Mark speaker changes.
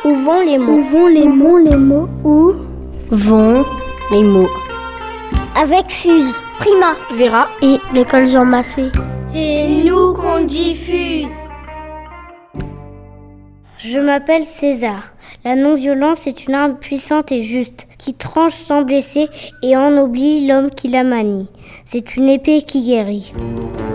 Speaker 1: Où vont les mots?
Speaker 2: Où vont les mots?
Speaker 1: Où vont les mots?
Speaker 2: Avec Fuse, Prima,
Speaker 1: Vera
Speaker 2: et l'école Jean Massé.
Speaker 1: C'est nous qu'on diffuse.
Speaker 3: Je m'appelle César. La non-violence est une arme puissante et juste, qui tranche sans blesser et ennoblit l'homme qui la manie. C'est une épée qui guérit.